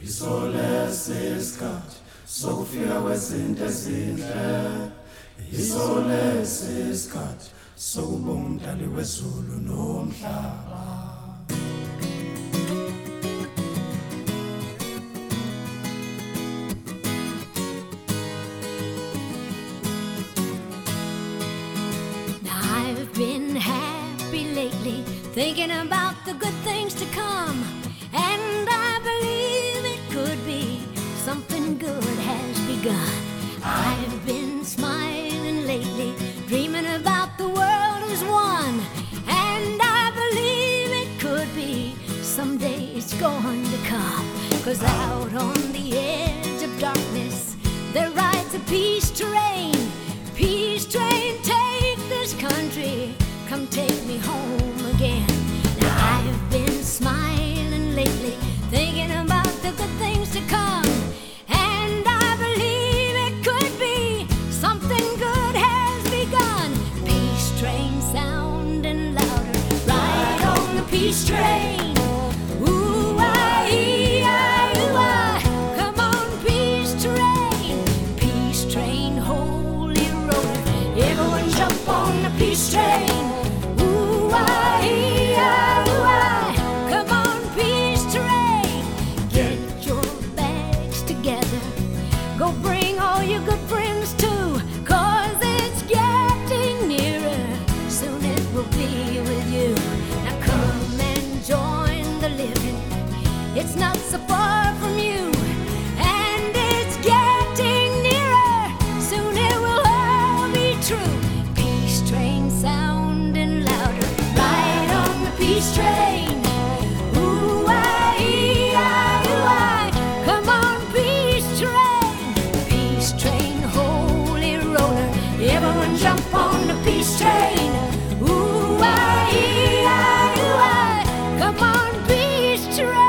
Isolesi isikhathi sokufika kwezinto ezinhle. Isolesi isikhathi sokubonga umdali wezulu nomhlaba. I've been happy lately, thinking about the good things to come, and I believe it could be something good has begun. I've been smiling lately, dreaming about the world as one, and I believe it could be someday it's going to come. 'Cause out on the edge of darkness there rides a peace train. Peace train, take this country, come take me home again. Now I've been smiling lately, thinking about the good things to come, and I believe it could be something good has begun. Peace train sounding louder, ride on the peace train. Peace train, ooh-ah-ee-ah, ooh-ah. Come on, peace train. Get your bags together, go bring all your good friends too, 'cause it's getting nearer, soon it will be with you. Now come and join the living, it's not so far from you, and it's getting nearer, soon it will all be true. Sounding louder, ride on the peace train. Ooh-ah-ee-ah, ooh-ah. Come on, peace train. Peace train, holy roller, everyone jump on the peace train. Ooh-ah-ee-ah, ooh-ah. Come on, peace train.